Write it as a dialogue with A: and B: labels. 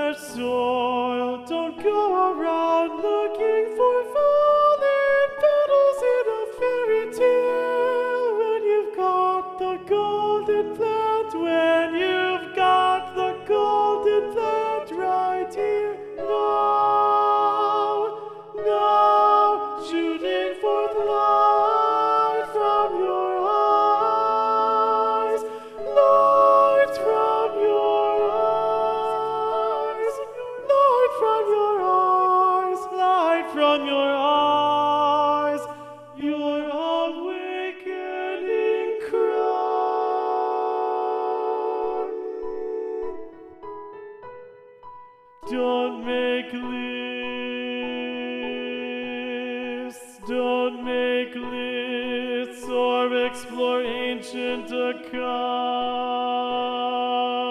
A: their soil. Don't go around looking for falling petals in a fairy tale. When you've got the golden plant, when you've got the golden plant right here. Now, shooting forth light from your eyes, light from your eyes, light from your eyes, light from your eyes, your awakening crown. Don't make lists, don't make lists, or explore ancient accounts.